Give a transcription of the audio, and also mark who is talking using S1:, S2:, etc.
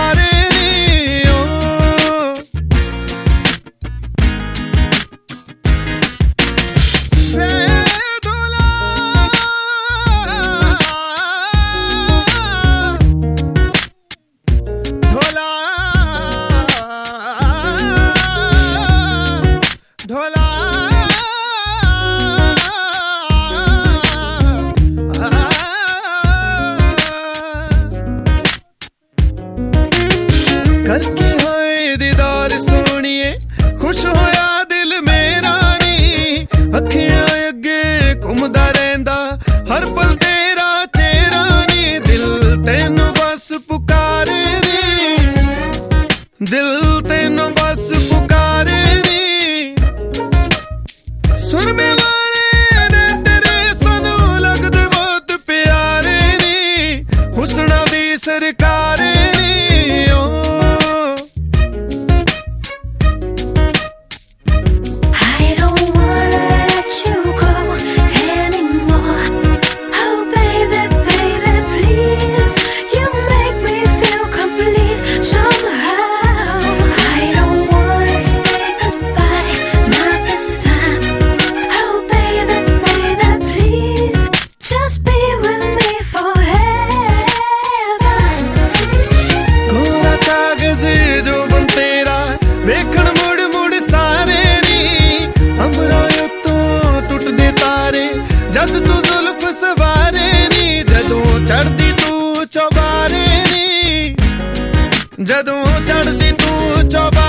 S1: पुकारे नी ओ ढोला ढोला ढोला करके होए दीदार सोनिए खुश होया दिल मेरा नी अखियां अगे घूमदा रहिंदा हर पल तेरा चेहरा नी दिल तेनू बस पुकारे नी दिल तेनू बस पुकारे नी सुरमे वाले ने तेरे सानू लगदे बहुत प्यारे नी हुस्ना दी सरकारे नी ओ जद तू जुल्फ सवारे नी जदों चढ़दी तू चौबारे नी जदों चढ़दी तू चौबारे